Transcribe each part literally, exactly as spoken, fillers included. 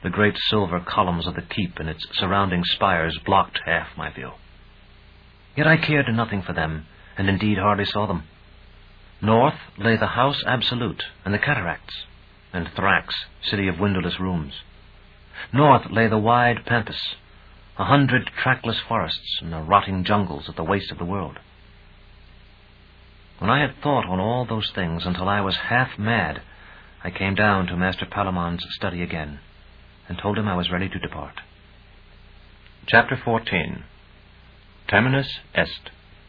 The great silver columns of the keep and its surrounding spires blocked half my view. Yet I cared nothing for them, and indeed hardly saw them. North lay the House Absolute and the cataracts, and Thrax, city of windowless rooms. North lay the wide pampas, a hundred trackless forests and the rotting jungles at the waste of the world. When I had thought on all those things until I was half mad, I came down to Master Palamon's study again, and told him I was ready to depart. Chapter fourteen. Terminus Est.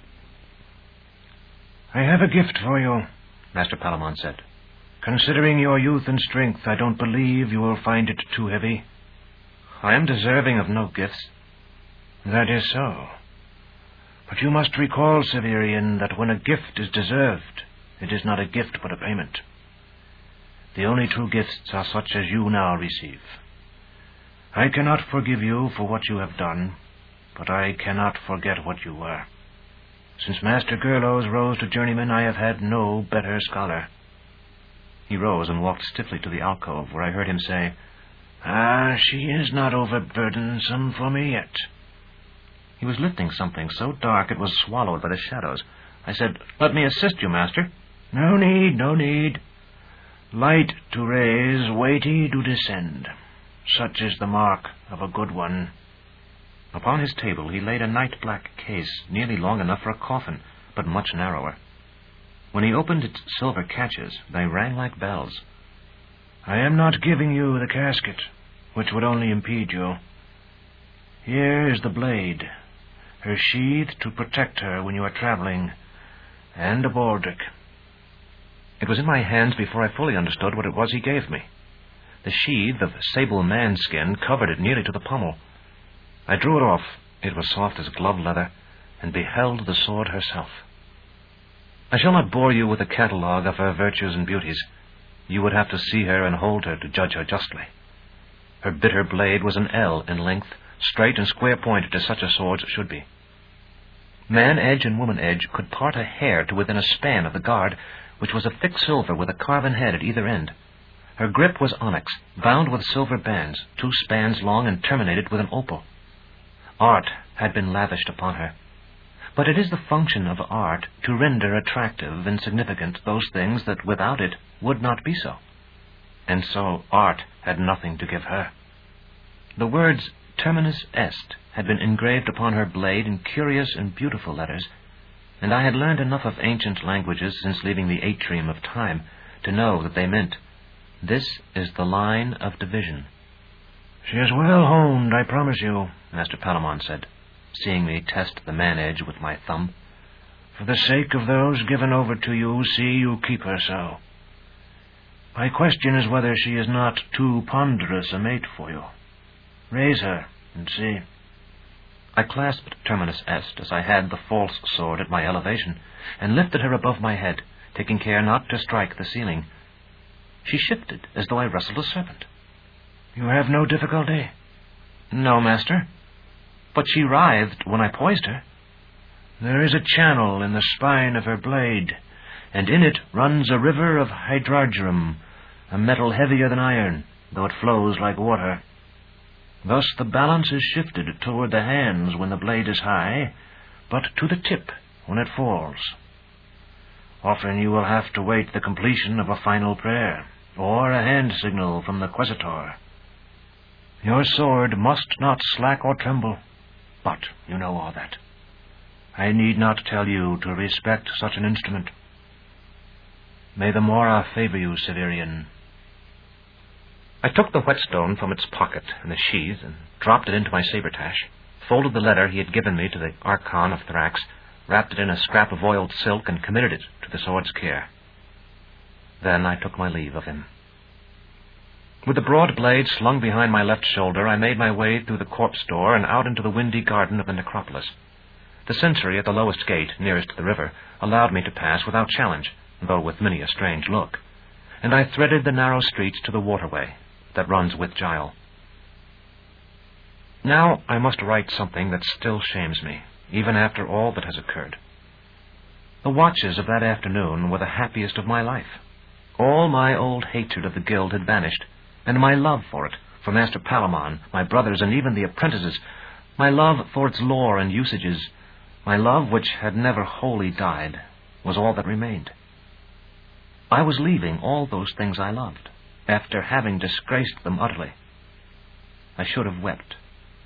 "I have a gift for you," Master Palamon said. "Considering your youth and strength, I don't believe you will find it too heavy." "I am deserving of no gifts." "That is so. But you must recall, Severian, that when a gift is deserved, it is not a gift but a payment. The only true gifts are such as you now receive. I cannot forgive you for what you have done, but I cannot forget what you were. Since Master Gerlos rose to journeyman, I have had no better scholar." He rose and walked stiffly to the alcove, where I heard him say, "Ah, she is not overburdensome for me yet." He was lifting something so dark it was swallowed by the shadows. I said, "Let me assist you, master." "No need, no need. Light to raise, weighty to descend. Such is the mark of a good one." Upon his table he laid a night-black case, nearly long enough for a coffin, but much narrower. When he opened its silver catches, they rang like bells. "I am not giving you the casket, which would only impede you. Here is the blade, her sheath to protect her when you are traveling, and a baldric." It was in my hands before I fully understood what it was he gave me. The sheath of sable manskin covered it nearly to the pommel. I drew it off. It was soft as glove leather, and beheld the sword herself. I shall not bore you with a catalogue of her virtues and beauties. You would have to see her and hold her to judge her justly. Her bitter blade was an ell in length, straight and square-pointed as such a sword's should be. Man edge and woman edge could part a hair to within a span of the guard, which was of thick silver with a carven head at either end. Her grip was onyx, bound with silver bands, two spans long and terminated with an opal. Art had been lavished upon her. But it is the function of art to render attractive and significant those things that without it would not be so. And so art had nothing to give her. The words Terminus Est had been engraved upon her blade in curious and beautiful letters, and I had learned enough of ancient languages since leaving the atrium of time to know that they meant, "This is the line of division." "She is well honed, I promise you," Master Palamon said, seeing me test the man-edge with my thumb. "For the sake of those given over to you, see you keep her so. My question is whether she is not too ponderous a mate for you. Raise her and see." I clasped Terminus Est as I had the false sword at my elevation, and lifted her above my head, taking care not to strike the ceiling. She shifted as though I wrestled a serpent. "You have no difficulty?" "No, master. But she writhed when I poised her." "There is a channel in the spine of her blade, and in it runs a river of hydrargyrum, a metal heavier than iron, though it flows like water. Thus the balance is shifted toward the hands when the blade is high, but to the tip when it falls. Often you will have to wait the completion of a final prayer, or a hand signal from the Quesitor. Your sword must not slack or tremble, but you know all that. I need not tell you to respect such an instrument. May the Mora favor you, Severian." I took the whetstone from its pocket in the sheath and dropped it into my sabretash, folded the letter he had given me to the Archon of Thrax, wrapped it in a scrap of oiled silk, and committed it to the sword's care. Then I took my leave of him. With the broad blade slung behind my left shoulder, I made my way through the corpse door and out into the windy garden of the necropolis. The sentry at the lowest gate, nearest the river, allowed me to pass without challenge, though with many a strange look, and I threaded the narrow streets to the waterway that runs with Gile. Now I must write something that still shames me, even after all that has occurred. The watches of that afternoon were the happiest of my life. All my old hatred of the guild had vanished, and my love for it, for Master Palamon, my brothers, and even the apprentices, my love for its lore and usages, my love which had never wholly died, was all that remained. I was leaving all those things I loved, after having disgraced them utterly. I should have wept.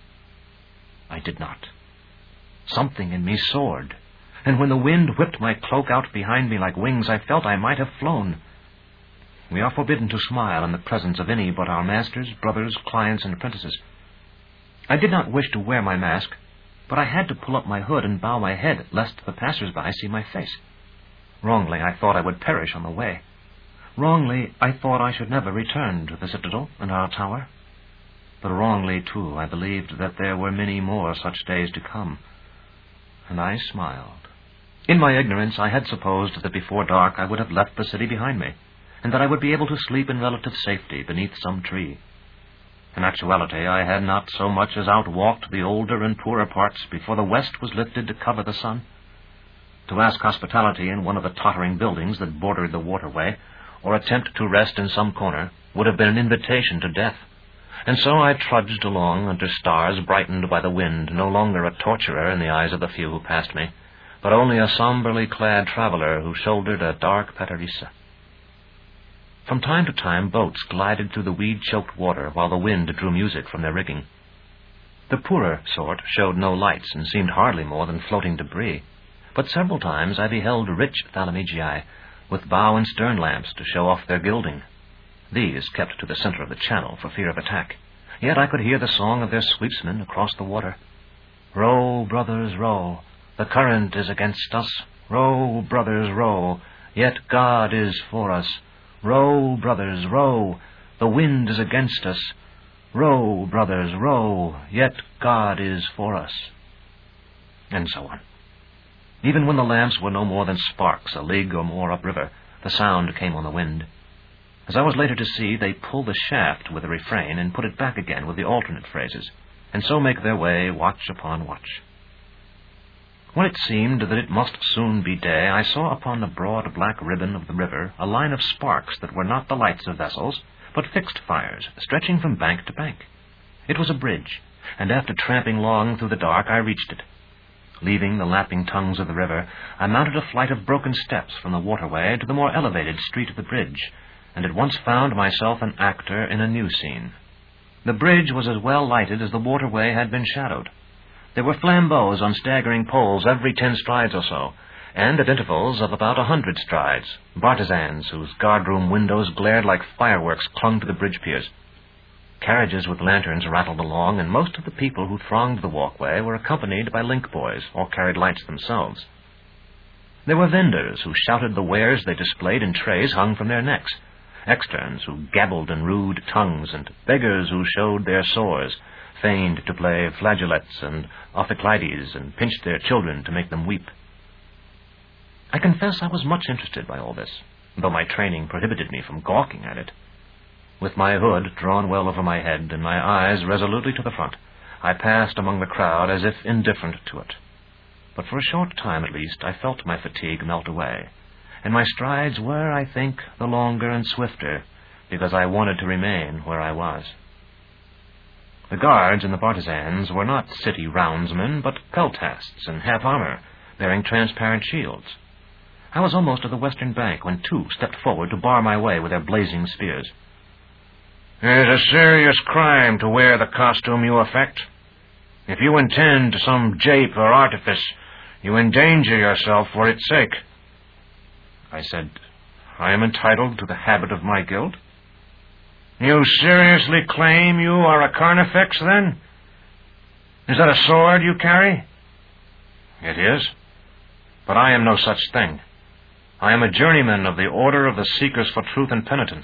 I did not. Something in me soared, and when the wind whipped my cloak out behind me like wings, I felt I might have flown. We are forbidden to smile in the presence of any but our masters, brothers, clients, and apprentices. I did not wish to wear my mask, but I had to pull up my hood and bow my head, lest the passers-by see my face. Wrongly, I thought I would perish on the way. Wrongly, I thought I should never return to the citadel and our tower. But wrongly, too, I believed that there were many more such days to come. And I smiled. In my ignorance, I had supposed that before dark I would have left the city behind me, and that I would be able to sleep in relative safety beneath some tree. In actuality, I had not so much as outwalked the older and poorer parts before the west was lifted to cover the sun. To ask hospitality in one of the tottering buildings that bordered the waterway, or attempt to rest in some corner, would have been an invitation to death. And so I trudged along under stars brightened by the wind, no longer a torturer in the eyes of the few who passed me, but only a somberly clad traveler who shouldered a dark paterissa. From time to time, boats glided through the weed-choked water while the wind drew music from their rigging. The poorer sort showed no lights and seemed hardly more than floating debris, but several times I beheld rich thalamigii with bow and stern lamps to show off their gilding. These kept to the center of the channel for fear of attack, yet I could hear the song of their sweepsmen across the water. Row, brothers, row, the current is against us. Row, brothers, row, yet God is for us. Row, brothers, row, the wind is against us. Row, brothers, row, yet God is for us. And so on. Even when the lamps were no more than sparks a league or more upriver, the sound came on the wind. As I was later to see, they pull the shaft with the refrain and put it back again with the alternate phrases, and so make their way watch upon watch. When it seemed that it must soon be day, I saw upon the broad black ribbon of the river a line of sparks that were not the lights of vessels, but fixed fires, stretching from bank to bank. It was a bridge, and after tramping long through the dark, I reached it. Leaving the lapping tongues of the river, I mounted a flight of broken steps from the waterway to the more elevated street of the bridge, and at once found myself an actor in a new scene. The bridge was as well lighted as the waterway had been shadowed. There were flambeaux on staggering poles every ten strides or so, and at intervals of about a hundred strides, bartizans whose guardroom windows glared like fireworks clung to the bridge piers. Carriages with lanterns rattled along, and most of the people who thronged the walkway were accompanied by link boys or carried lights themselves. There were vendors who shouted the wares they displayed in trays hung from their necks, externs who gabbled in rude tongues, and beggars who showed their sores, feigned to play flageolets and ophicleides, and pinched their children to make them weep. I confess I was much interested by all this, though my training prohibited me from gawking at it. With my hood drawn well over my head and my eyes resolutely to the front, I passed among the crowd as if indifferent to it. But for a short time at least I felt my fatigue melt away, and my strides were, I think, the longer and swifter, because I wanted to remain where I was. The guards and the partisans were not city roundsmen, but peltasts in half-armor, bearing transparent shields. I was almost at the western bank when two stepped forward to bar my way with their blazing spears. "It is a serious crime to wear the costume you affect. If you intend some jape or artifice, you endanger yourself for its sake." I said, "I am entitled to the habit of my guild." "You seriously claim you are a carnifex, then? Is that a sword you carry?" "It is. But I am no such thing. I am a journeyman of the Order of the Seekers for Truth and Penitence."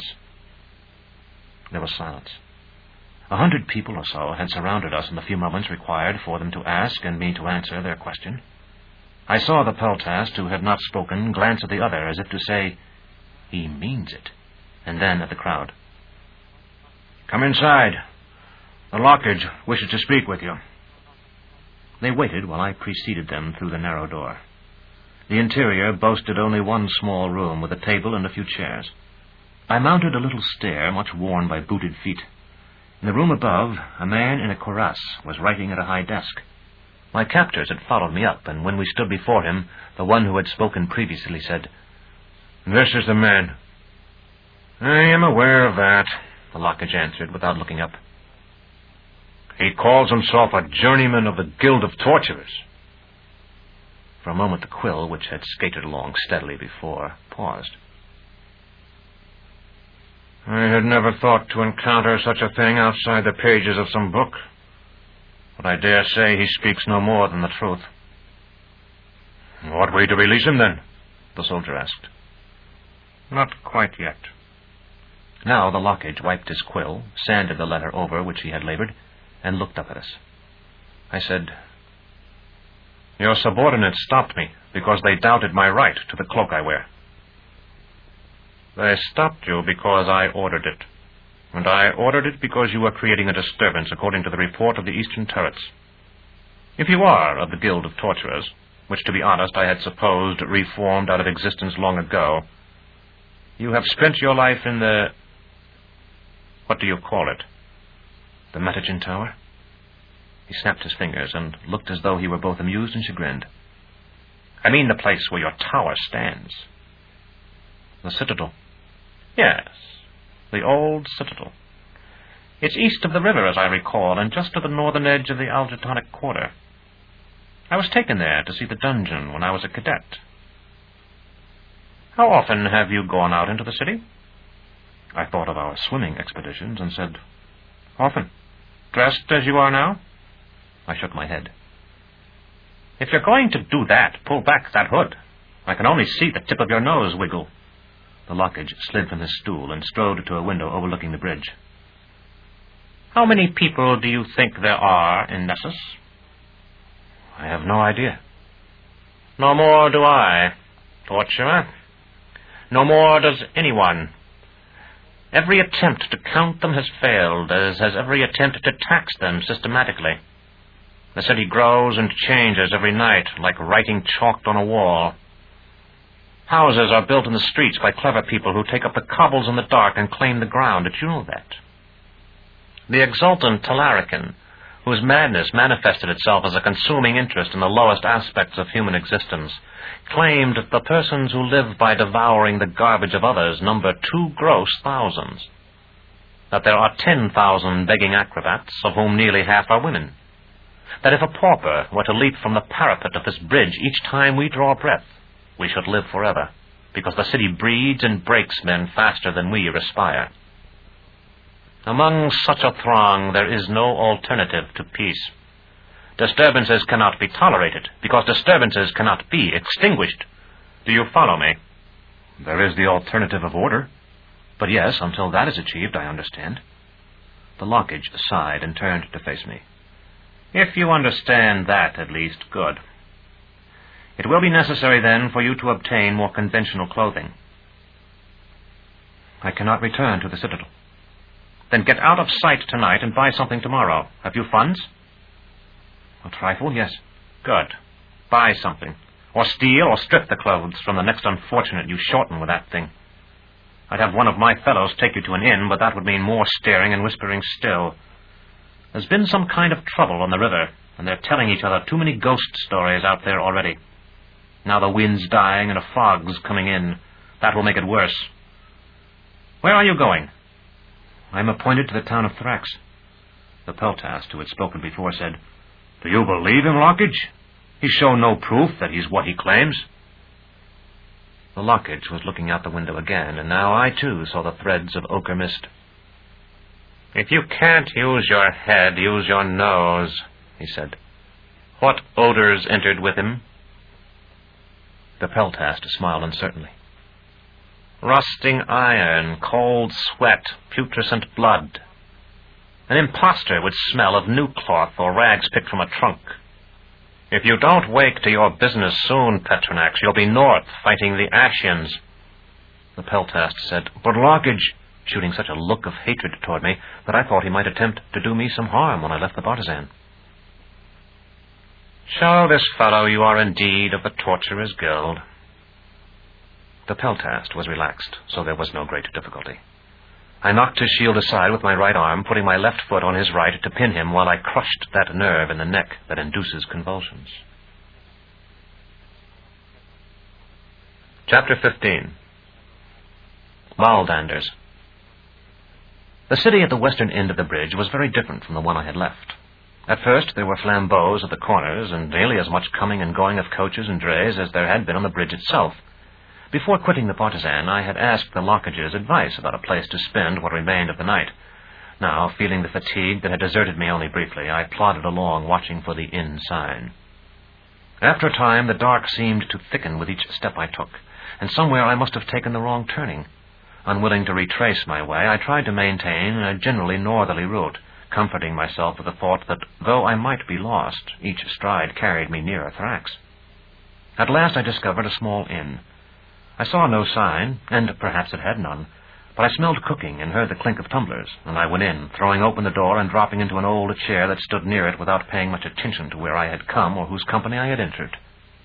There was silence. A hundred people or so had surrounded us in the few moments required for them to ask and me to answer their question. I saw the peltast who had not spoken glance at the other as if to say, "He means it," and then at the crowd. "Come inside. The lockage wishes to speak with you." They waited while I preceded them through the narrow door. The interior boasted only one small room with a table and a few chairs. I mounted a little stair much worn by booted feet. In the room above, a man in a cuirass was writing at a high desk. My captors had followed me up, and when we stood before him, the one who had spoken previously said, "This is the man." "I am aware of that," the Lockage answered without looking up. "He calls himself a journeyman of the Guild of Torturers." For a moment the quill, which had skated along steadily before, paused. "I had never thought to encounter such a thing outside the pages of some book. But I dare say he speaks no more than the truth." "Ought we to release him, then?" the soldier asked. "Not quite yet." Now the Lockage wiped his quill, sanded the letter over which he had labored, and looked up at us. I said, "Your subordinates stopped me because they doubted my right to the cloak I wear." "They stopped you because I ordered it. And I ordered it because you were creating a disturbance according to the report of the Eastern Turrets. If you are of the Guild of Torturers, which to be honest I had supposed reformed out of existence long ago, you have spent your life in the... what do you call it? The Metagen Tower?" He snapped his fingers and looked as though he were both amused and chagrined. "I mean the place where your tower stands." "The Citadel?" "Yes, the old Citadel. It's east of the river, as I recall, and just to the northern edge of the Algetonic Quarter. I was taken there to see the dungeon when I was a cadet." "How often have you gone out into the city?" I thought of our swimming expeditions and said, "Often." "Dressed as you are now?" I shook my head. "If you're going to do that, pull back that hood. I can only see the tip of your nose wiggle." The Lockage slid from his stool and strode to a window overlooking the bridge. "How many people do you think there are in Nessus?" "I have no idea." "No more do I, torturer. No more does anyone. Every attempt to count them has failed, as has every attempt to tax them systematically. The city grows and changes every night, like writing chalked on a wall. Houses are built in the streets by clever people who take up the cobbles in the dark and claim the ground. Did you know that? The exultant Talarican, whose madness manifested itself as a consuming interest in the lowest aspects of human existence, claimed that the persons who live by devouring the garbage of others number two gross thousands, that there are ten thousand begging acrobats, of whom nearly half are women, that if a pauper were to leap from the parapet of this bridge each time we draw breath, we should live forever, because the city breeds and breaks men faster than we respire. Among such a throng, there is no alternative to peace. Disturbances cannot be tolerated, because disturbances cannot be extinguished. Do you follow me?" "There is the alternative of order. But yes, until that is achieved, I understand." The Lockage sighed and turned to face me. "If you understand that, at least, good. It will be necessary, then, for you to obtain more conventional clothing." "I cannot return to the Citadel." "Then get out of sight tonight and buy something tomorrow. Have you funds?" "A trifle, yes." "Good. Buy something. Or steal or strip the clothes from the next unfortunate you shorten with that thing. I'd have one of my fellows take you to an inn, but that would mean more staring and whispering still. There's been some kind of trouble on the river, and they're telling each other too many ghost stories out there already. Now the wind's dying and a fog's coming in. That will make it worse. Where are you going?" "I'm appointed to the town of Thrax." The Peltast, who had spoken before, said, "Do you believe him, Lockage? He's shown no proof that he's what he claims." The Lockage was looking out the window again, and now I, too, saw the threads of ochre mist. "If you can't use your head, use your nose," he said. "What odors entered with him?" The Peltast smiled uncertainly. "Rusting iron, cold sweat, putrescent blood. An impostor would smell of new cloth or rags picked from a trunk. If you don't wake to your business soon, Petronax, you'll be north fighting the Ashians." The Peltast said, "But Lockage," shooting such a look of hatred toward me that I thought he might attempt to do me some harm when I left the bartizan. "Show this fellow you are indeed of the Torturers' Guild." The Peltast was relaxed, so there was no great difficulty. I knocked his shield aside with my right arm, putting my left foot on his right to pin him while I crushed that nerve in the neck that induces convulsions. Chapter fifteen. Waldanders. The city at the western end of the bridge was very different from the one I had left. At first there were flambeaux at the corners, and nearly as much coming and going of coaches and drays as there had been on the bridge itself. Before quitting the Partisan, I had asked the Lockages advice about a place to spend what remained of the night. Now, feeling the fatigue that had deserted me only briefly, I plodded along, watching for the inn sign. After a time, the dark seemed to thicken with each step I took, and somewhere I must have taken the wrong turning. Unwilling to retrace my way, I tried to maintain a generally northerly route, comforting myself with the thought that, though I might be lost, each stride carried me nearer Thrax. At last I discovered a small inn. I saw no sign, and perhaps it had none, but I smelled cooking and heard the clink of tumblers, and I went in, throwing open the door and dropping into an old chair that stood near it without paying much attention to where I had come or whose company I had entered.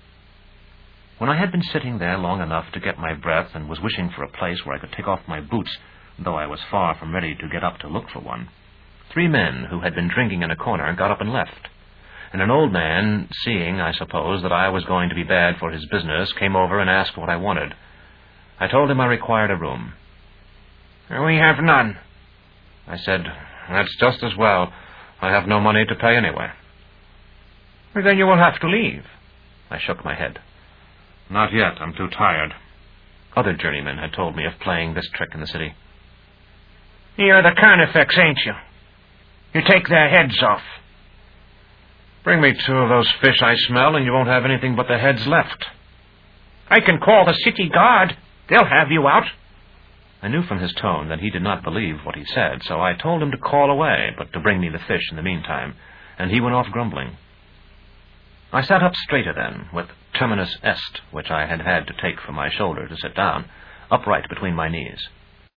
When I had been sitting there long enough to get my breath and was wishing for a place where I could take off my boots, though I was far from ready to get up to look for one, three men who had been drinking in a corner got up and left, and an old man, seeing, I suppose, that I was going to be bad for his business, came over and asked what I wanted. I told him I required a room. "We have none." I said, "That's just as well. I have no money to pay anyway." "Then you will have to leave." I shook my head. "Not yet. I'm too tired." Other journeymen had told me of playing this trick in the city. "You're the Carnifex, ain't you? You take their heads off." "Bring me two of those fish I smell, and you won't have anything but the heads left." "I can call the city guard. They'll have you out." I knew from his tone that he did not believe what he said, so I told him to call away, but to bring me the fish in the meantime, and he went off grumbling. I sat up straighter then, with terminus est, which I had had to take from my shoulder to sit down, upright between my knees.